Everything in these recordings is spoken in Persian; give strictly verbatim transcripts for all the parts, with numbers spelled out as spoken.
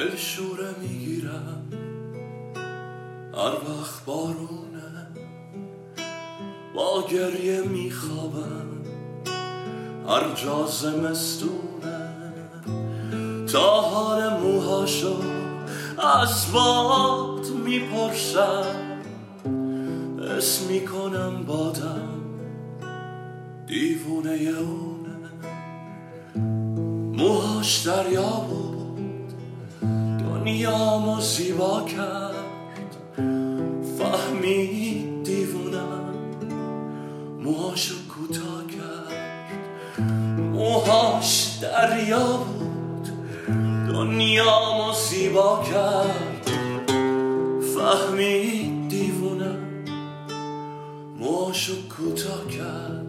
دل شوره میگیرم هر وقت بارونه، با گریه میخوابم هر جا زمستونه، تا حال موهاشو از باد میپرسم، اسم میکنم بادم دیوونه اونه. موهاش دریا بود دنیامو زیبا کرد، فهمید دیوونم موهاشو کوتاه کرد. موهاش دریا بود دنیامو زیبا کرد، فهمید دیوونم موهاشو کوتاه کرد.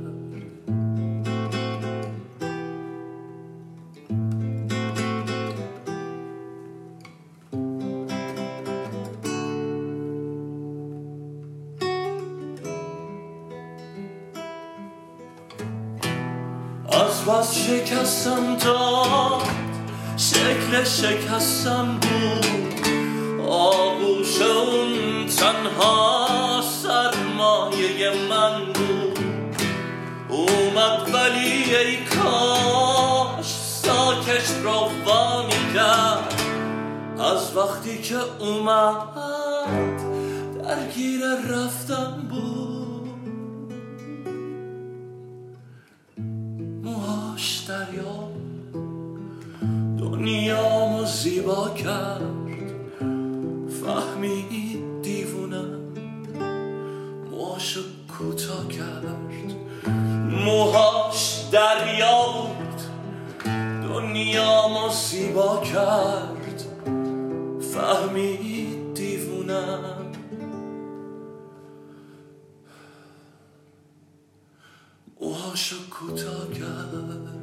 از بس شکستم داد شکل شکستم بود، آغوش اون تنها سرمایه من بود. اومد ولی ای کاش ساکش روانی کرد، از وقتی که اومد درگیر رفتن بود. موهاش دریا دنیامو زیبا کرد، فهمید دیوونم موهاشو کوتاه کرد. موهاش دریا بود دنیامو زیبا کرد، فهمید دیوونم موهاشو کوتاه کرد.